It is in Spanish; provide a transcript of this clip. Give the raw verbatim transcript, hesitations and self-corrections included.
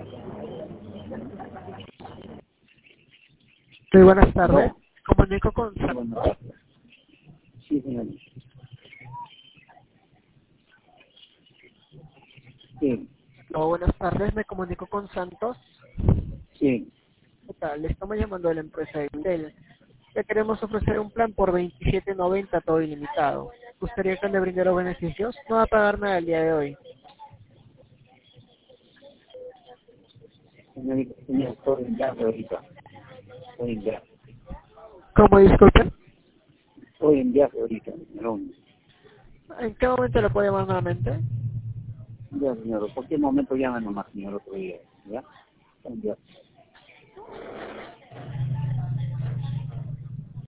Muy buenas tardes. No. Comunico con Sí, Santos. buenas tardes. Sí, señor. Sí, Oh, buenas tardes, me comunico con Santos. sí. ¿Qué tal? Le estamos llamando de la empresa de Intel. Le queremos ofrecer un plan por veintisiete noventa todo ilimitado. ¿Gustaría que le brindara los beneficios? No va a pagar nada el día de hoy. Señorita, señor, estoy en viaje ahorita. Estoy en viaje. ¿Cómo disculpe? Estoy en viaje ahorita. No, ¿En qué momento le puede llamar nuevamente? ya, señor. En cualquier momento llame nomás, señor, otro día. ¿Ya? Estoy en viaje.